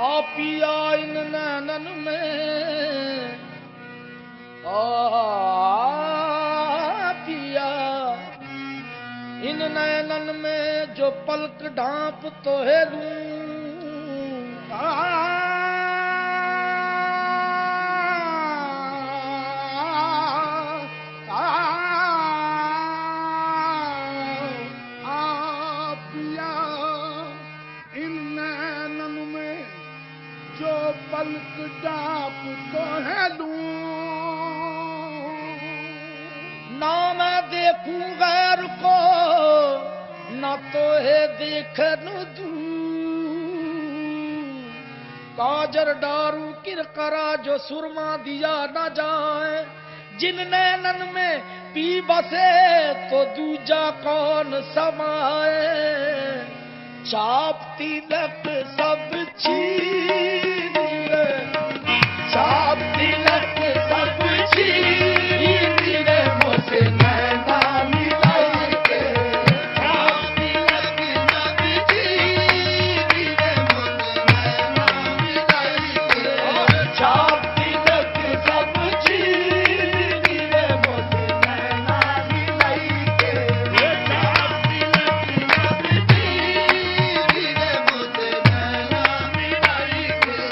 पिया इन नैनन में पिया इन नैनन में जो पलक ढांप तो है लूं पलक डाप तो है लूं ना मैं देखूं गैर को ना तो है देखन दूं काजर डारू किरकरा जो सुरमा दिया न जाए जिन नैनन में पी बसे तो दूजा कौन समाए चाप तिलक सब छीन चाप तिलक सब छीन रे मुझसे नैना मिलाई के चाप तिलक सब छीन रे मुझसे नैना मिलाई के चाप तिलक सब छीन रे मुझसे नैना मिलाई के चाप तिलक सब छीन रे मुझसे नैना मिलाई के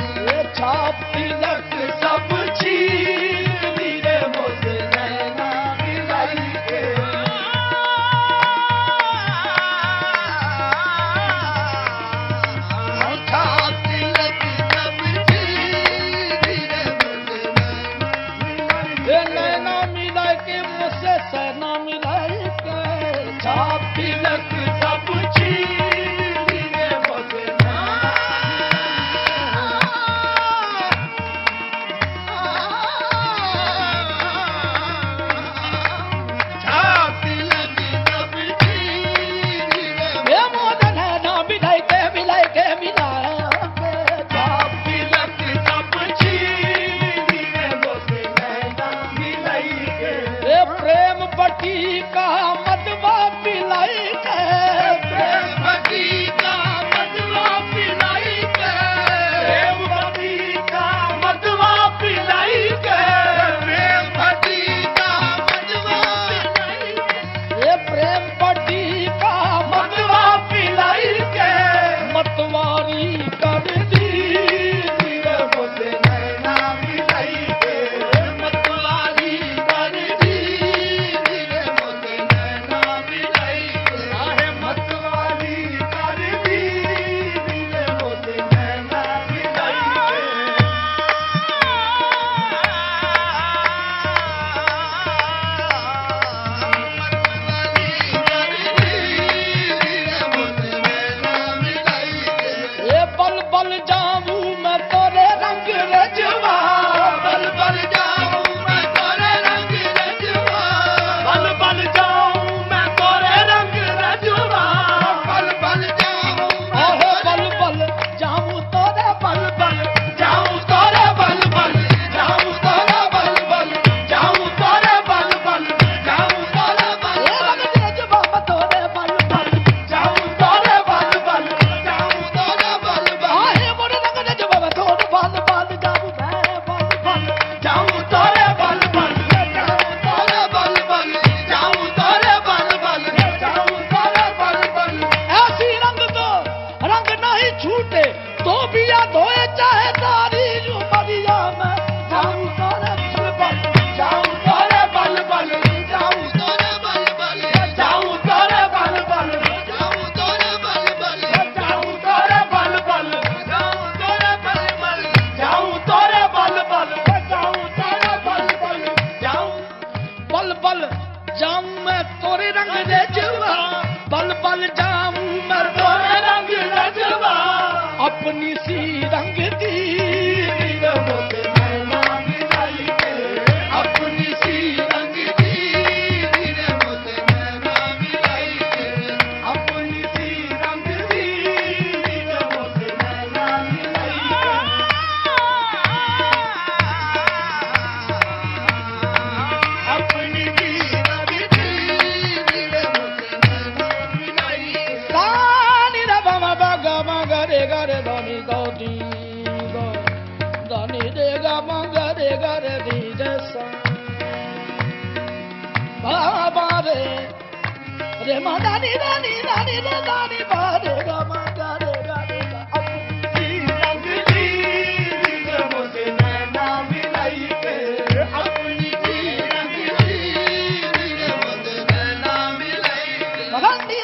रे मा दानी दानी दानी रे दानी बा रे गा मा गा रे गा रे गा अपनी रंगली दिल मुझे नैना मिलाई के अपनी रंगली दिल मुझे नैना मिलाई के